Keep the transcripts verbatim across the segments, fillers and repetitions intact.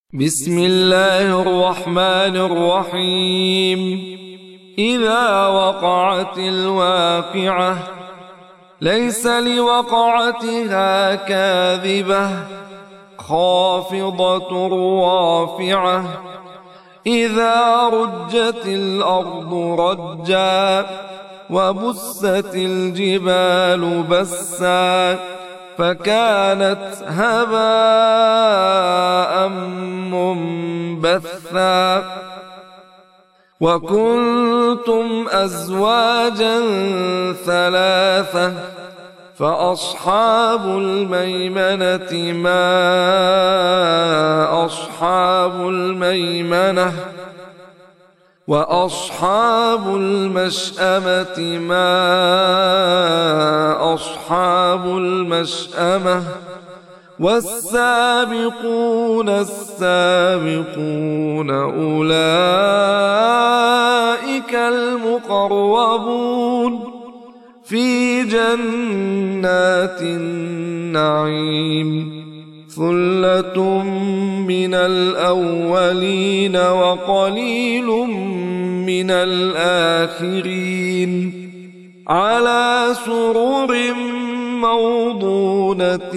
بسم الله الرحمن الرحيم. إذا وقعت الواقعة ليس لوقعتها كاذبة خافضة رافعة إذا رجت الأرض رجا وبست الجبال بسا فكانت هباء منبثا وكنتم أزواجا ثلاثة فأصحاب الميمنة ما أصحاب الميمنة وأصحاب المشأمة ما أصحاب المشأمة والسابقون السابقون أولئك المقربون في جنات النعيم ثلة من الأولين وقليل من الآخرين على سرر موضونة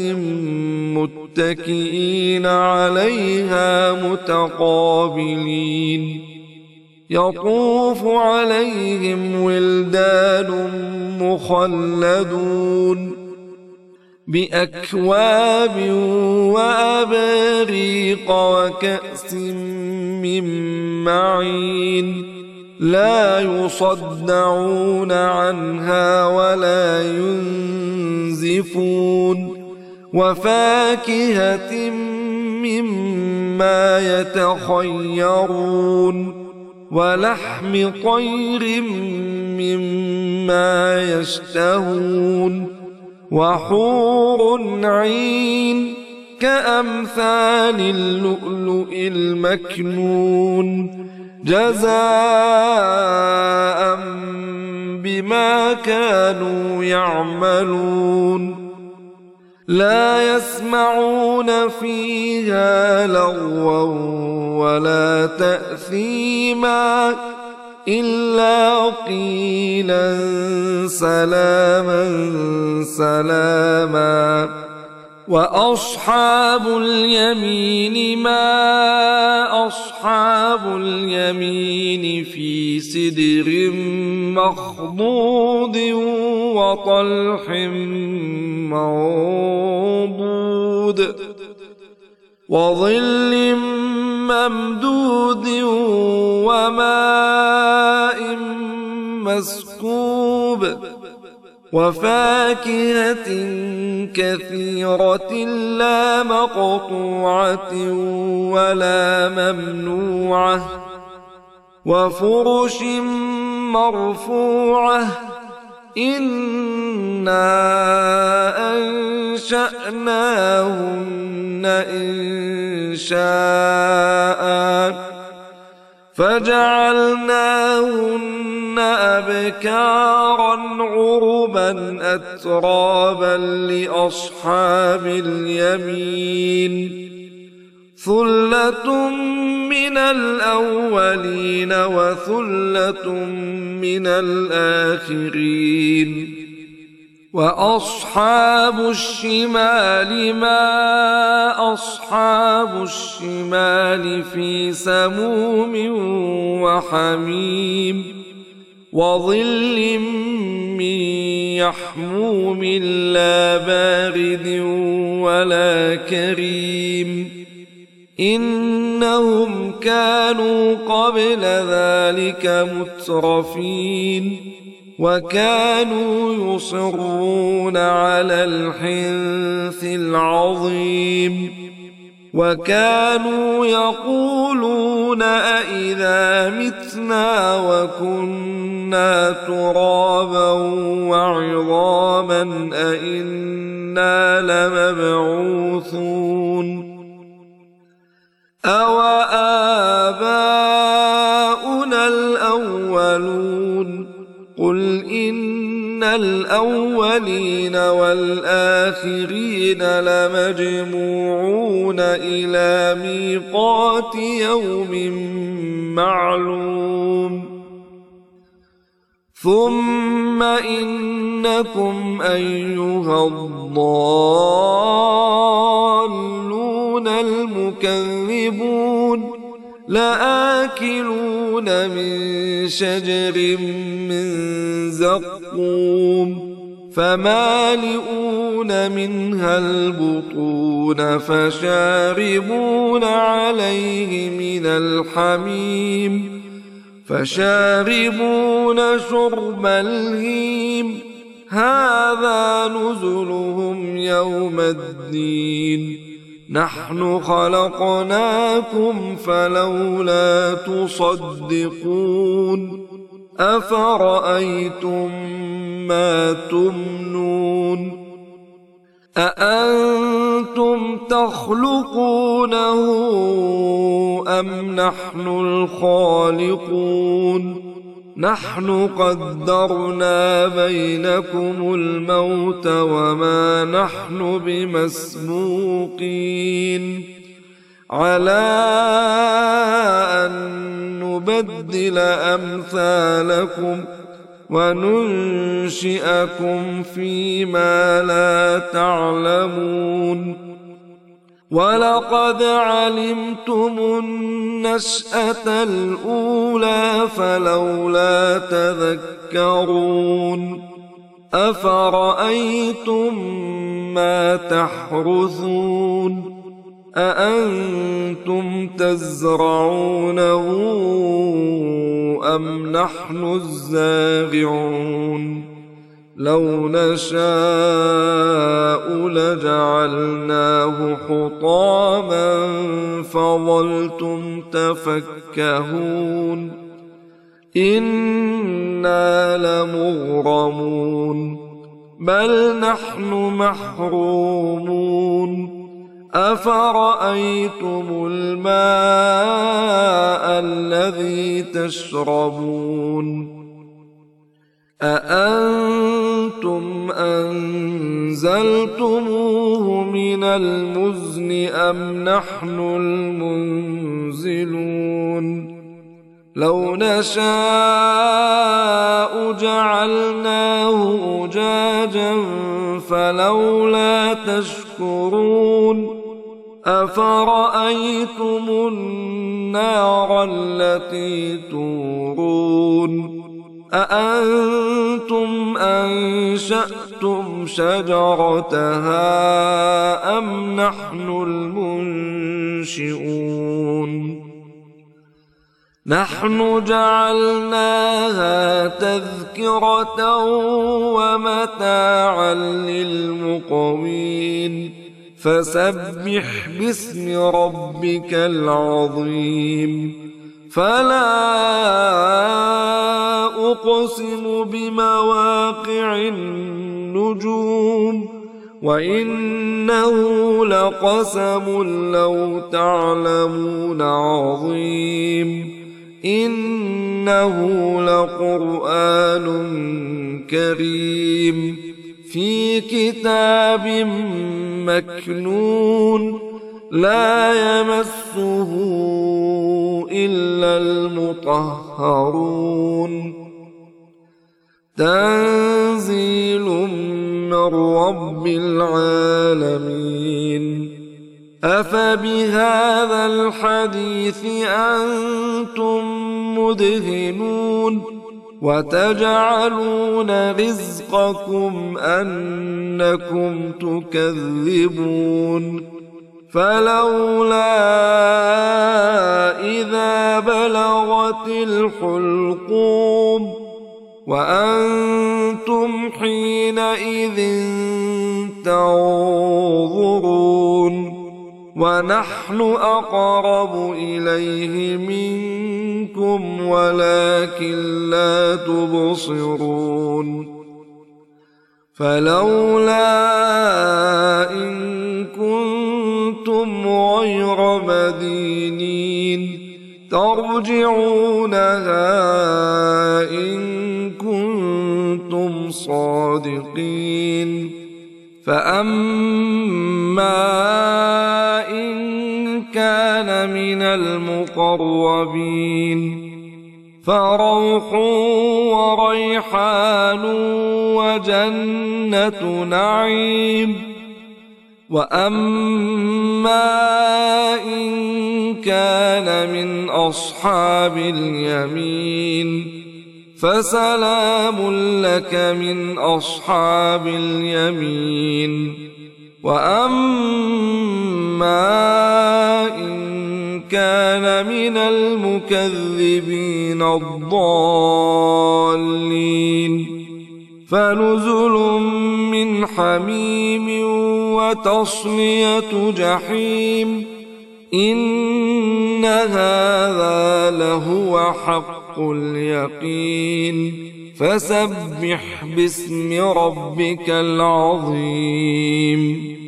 متكئين عليها متقابلين يطوف عليهم ولدان مخلدون بأكواب وأباريق وكأس من معين لا يصدعون عنها ولا ينزفون وفاكهة مما يتخيرون ولحم طير مما يشتهون وحور عين كأمثال اللؤلؤ المكنون جزاء بما كانوا يعملون لا يسمعون فيها لغوا ولا تأثيما إلا قيلا سلاما سلاما وأصحاب اليمين ما أصحاب اليمين في سدر مخضود وطلح منضود وظل ممدود وماء مسكوب وفاكهة كثيرة لا مقطوعة ولا ممنوعة وفرش مرفوعة إنا أنشأناهن إنشاء فجعلناهن أبكارا عربا أترابا لأصحاب اليمين ثلة من الأولين وثلة من الآخرين وأصحاب الشمال ما أصحاب الشمال في سموم وحميم وظل من يحموم لا بارد ولا كريم إنهم كانوا قبل ذلك مترفين وكانوا يصرون على الحنث العظيم وكانوا يقولون أئذا متنا وكنا ترابا وعظاما أئنا لمبعوثون أوآباؤنا الأولون قل إن الأولين والآخرين لمجموعون إلى ميقات يوم معلوم ثم إنكم أيها الضالون المكذبون لآكلون من شجر من زقوم فمالئون منها البطون فشاربون عليه من الحميم فشاربون شرب الهيم هذا نزلهم يوم الدين نحن خلقناكم فلولا تصدقون أفرأيتم ما تمنون أأنتم تخلقونه أم نحن الخالقون نحن قدرنا بينكم الموت وما نحن بمسبوقين على أن نبدل أمثالكم وننشئكم فيما لا تعلمون ولقد علمتم النشأة الأولى فلولا تذكرون أفرأيتم ما تحرثون أأنتم تزرعونه أم نحن الزارعون لو نشاء لجعلناه حطاما فظلتم تفكهون إنا لمغرمون بل نحن محرومون أفرأيتم الماء الذي تشربون أأنتم أنزلتموه من المزن أم نحن المنزلون لو نشاء جعلناه أجاجا فلولا تشكرون أفرأيتم النار التي تورون أأنتم أنشأتم شجرتها أم نحن المنشئون نحن جعلناها تذكرة ومتاعا للمقوين فسبح باسم ربك العظيم فلا أقسم بمواقع النجوم وإنه لقسم لو تعلمون عظيم إنه لقرآن كريم في كتاب مكنون لا يمسه إلا المطهرون تنزيل من رب العالمين أفبهذا الحديث أنتم مدهنون وتجعلون رزقكم أنكم تكذبون فلولا إذا بلغت الحلقوم وأنتم حينئذ تنظرون ونحن أقرب إليه منكم ولكن لا تبصرون فلولا إن كنتم غير مدينين ترجعونها إن كنتم صادقين فأما إن كان من المقربين فروح وريحان وجنة نعيم وأما إن كان من أصحاب اليمين فسلام لك من أصحاب اليمين وأما إن كان من المكذبين الضالين فنزل من حميم وتصلية جحيم إن هذا لهو حق اليقين فسبح باسم ربك العظيم